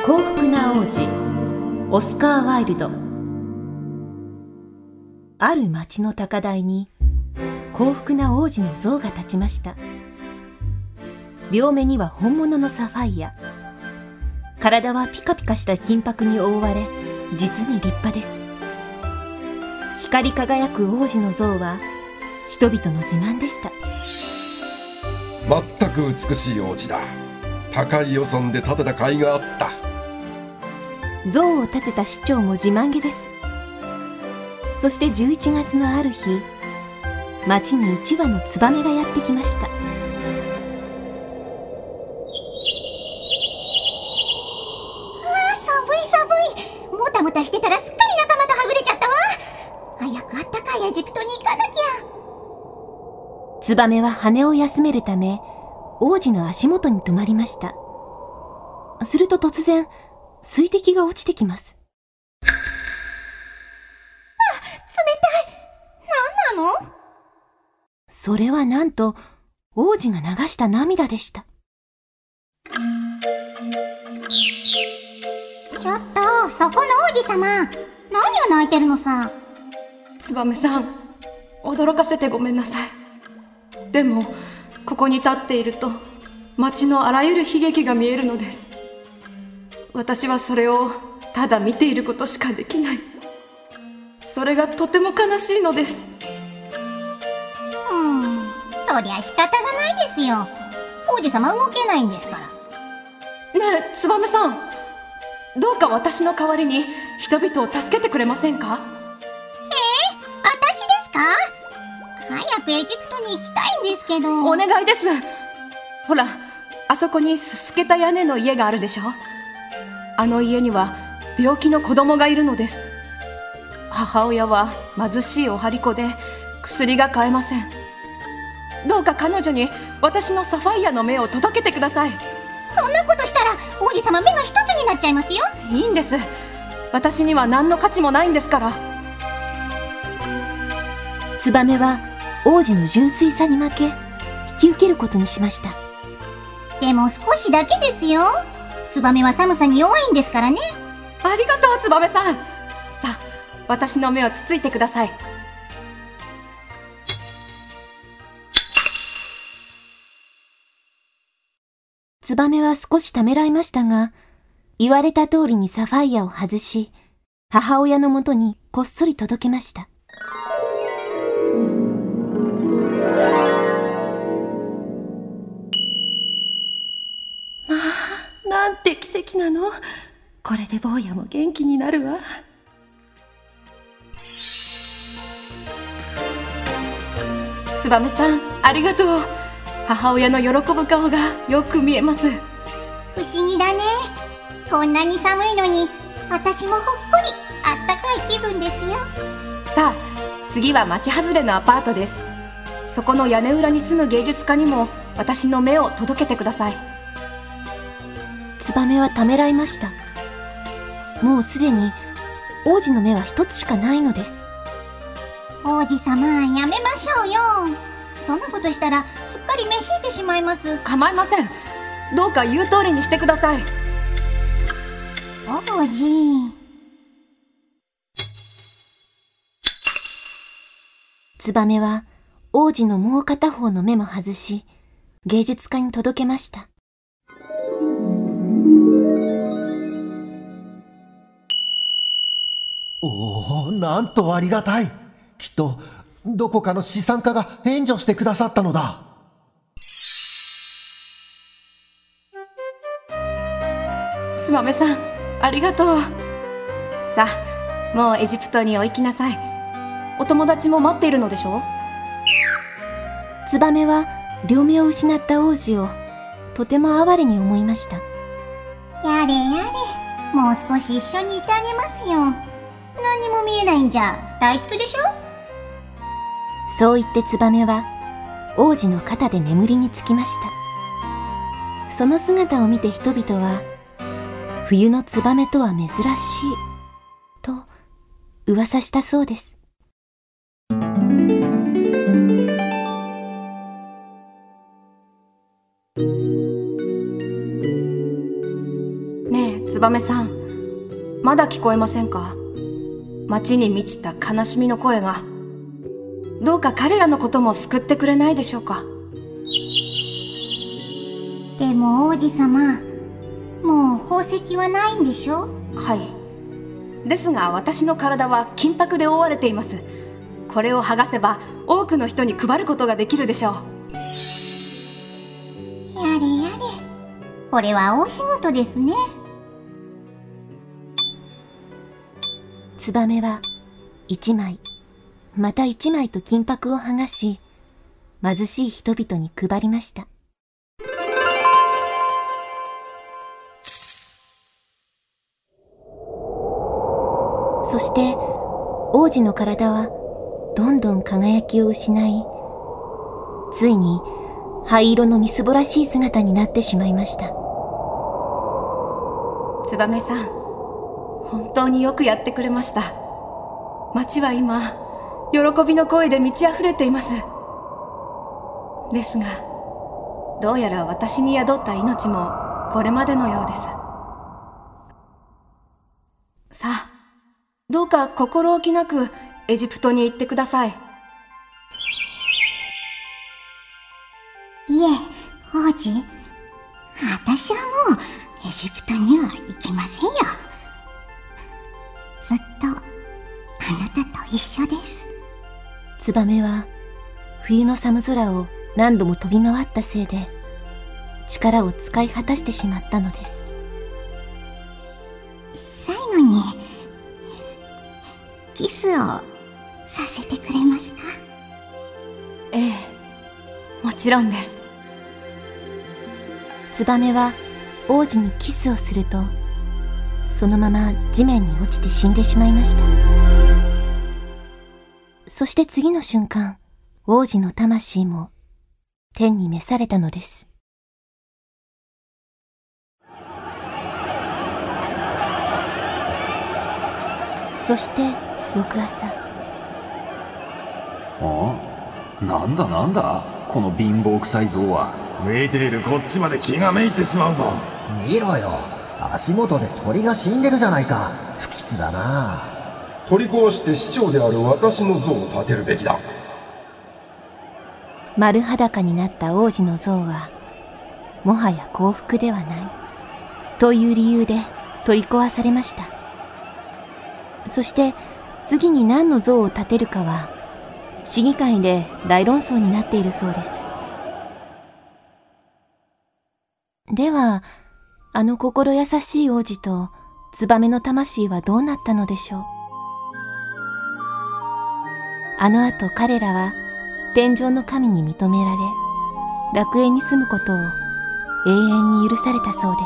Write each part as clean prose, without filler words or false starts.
幸福な王子オスカー・ワイルド。ある町の高台に幸福な王子の像が立ちました。両目には本物のサファイア、体はピカピカした金箔に覆われ、実に立派です。光り輝く王子の像は人々の自慢でした。 全く美しい王子だ。高い予算で建てた甲斐があった。 像を建てた市長も自慢げです。そして11月のある日、町に1羽のツバメがやってきました。 寒い。もたもたしてたらすっかり仲間とはぐれちゃったわ。早くあったかいエジプトに行かなきゃ。 ツバメは羽を休めるため、王子の足元に止まりました。すると突然、水滴が落ちてきます。 冷たい。何なの？ それはなんと、王子が流した涙でした。 ちょっと、そこの王子様、何を泣いてるのさ。 ツバメさん、驚かせてごめんなさい。でもここに立っていると町のあらゆる悲劇が見えるのです。私はそれをただ見ていることしかできない。それがとても悲しいのです。 そりゃ仕方がないですよ。王子様動けないんですから。 ねえ、ツバメさん、どうか私の代わりに人々を助けてくれませんか？ 私ですか？早くエジプトに行きたいんですけど。 お願いです。ほら、あそこにすすけた屋根の家があるでしょ。あの家には病気の子供がいるのです。母親は貧しいお張り子で薬が買えません。どうか彼女に私のサファイアの目を届けてください。 そんなことしたら王子様目が一つになっちゃいますよ。 いいんです。私には何の価値もないんですから。 ツバメは王子の純粋さに負け、引き受けることにしました。 でも少しだけですよ。ツバメは寒さに弱いんですからね。 ありがとう、ツバメさん。さあ、私の目をつついてください。 ツバメは少しためらいましたが、言われた通りにサファイアを外し、母親のもとにこっそり届けました。 なんて奇跡なの。これで坊やも元気になるわ。ツバメさん、ありがとう。母親の喜ぶ顔がよく見えます。 不思議だね。こんなに寒いのに私もほっこりあったかい気分ですよ。 さあ、次は町外れのアパートです。そこの屋根裏に住む芸術家にも私の目を届けてください。 ツバメはためらいました。もうすでに王子の目は一つしかないのです。 王子様、やめましょうよ。そんなことしたらすっかり召し入ってしまいます。 構いません。どうか言う通りにしてください。 王子。 ツバメは王子のもう片方の目も外し、芸術家に届けました。 おお、なんとありがたい。きっとどこかの資産家が援助してくださったのだ。 ツバメさん、ありがとう。さあ、もうエジプトにお行きなさい。お友達も待っているのでしょう。 ツバメは両目を失った王子をとても哀れに思いました。 やれやれ、もう少し一緒にいてあげますよ。何も見えないんじゃ退屈でしょ。 そう言ってツバメは王子の肩で眠りにつきました。その姿を見て人々は、冬のツバメとは珍しいと噂したそうです。 ねえ、ツ燕さん、まだ聞こえませんか？街に満ちた悲しみの声が。どうか彼らのことも救ってくれないでしょうか。 でも王子様、もう宝石はないんでしょ？ はい。ですが私の体は金箔で覆われています。これを剥がせば多くの人に配ることができるでしょう。 やれやれ、これは大仕事ですね。 ツバメは一枚また一枚と金箔を剥がし、貧しい人々に配りました。そして王子の体はどんどん輝きを失い、ついに灰色のみすぼらしい姿になってしまいました。 燕さん、本当によくやってくれました。町は今喜びの声で満ち溢れています。ですが、どうやら私に宿った命もこれまでのようです。さあ、どうか心置きなくエジプトに行ってください。 いえ、王子、私はもうエジプトには行きませんよ。ずっとあなたと一緒です。 ツバメは冬の寒空を何度も飛び回ったせいで力を使い果たしてしまったのです。 最後にキスをさせてくれますか？ ええ、もちろんです。 ツバメは王子にキスをすると、そのまま地面に落ちて死んでしまいました。そして次の瞬間、王子の魂も天に召されたのです。そして翌朝。 なんだなんだ、この貧乏くさい像は。 見ているこっちまで気がめいってしまうぞ。 見ろよ、足元で鳥が死んでるじゃないか。不吉だな。 取り壊して市長である私の像を建てるべきだ。 丸裸になった王子の像はもはや幸福ではないという理由で取り壊されました。そして次に何の像を建てるかは市議会で大論争になっているそうです。では、あの心優しい王子とツバメの魂はどうなったのでしょう。あの後彼らは天上の神に認められ、楽園に住むことを永遠に許されたそうです。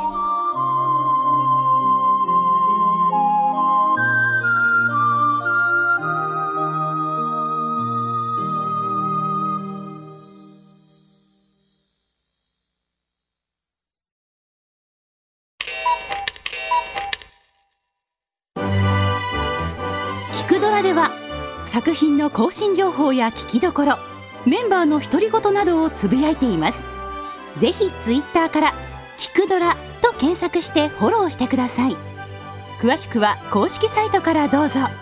キクドラでは作品の更新情報や聞きどころ、メンバーの独り言などをつぶやいています。ぜひツイッターからキクドラと検索してフォローしてください。詳しくは公式サイトからどうぞ。